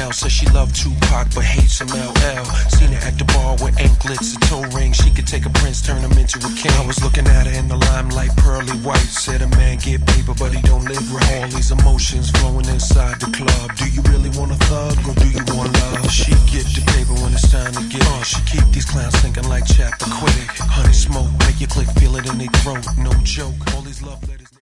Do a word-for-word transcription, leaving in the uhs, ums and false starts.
L. Says she loved Tupac but hates some L L. Seen her at the bar with anklets and toe rings. She could take a prince, turn him into a king. I was looking at her in the limelight, pearly white. Said a man get paper but he don't live right. All these emotions flowing inside the club. Do you really want a thug or do you want love? She get the paper when it's time to get it. She keep these clowns thinking like Chappaquiddick. Honey smoke, make you click, feel it in their throat. No joke, all these love letters.